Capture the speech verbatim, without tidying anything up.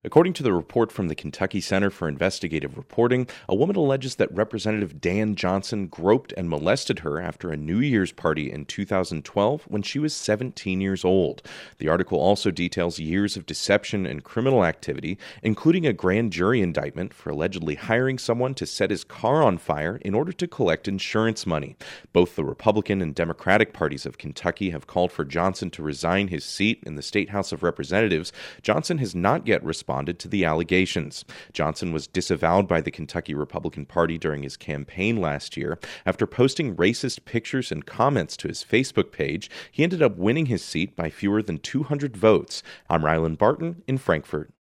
According to the report from the Kentucky Center for Investigative Reporting, a woman alleges that Representative Dan Johnson groped and molested her after a New Year's party in two thousand twelve when she was seventeen years old. The article also details years of deception and criminal activity, including a grand jury indictment for allegedly hiring someone to set his car on fire in order to collect insurance money. Both the Republican and Democratic parties of Kentucky have called for Johnson to resign his seat in the State House of Representatives. Johnson has not yet responded to the allegations. Johnson was disavowed by the Kentucky Republican Party during his campaign last year. After posting racist pictures and comments to his Facebook page, he ended up winning his seat by fewer than two hundred votes. I'm Rylan Barton in Frankfort.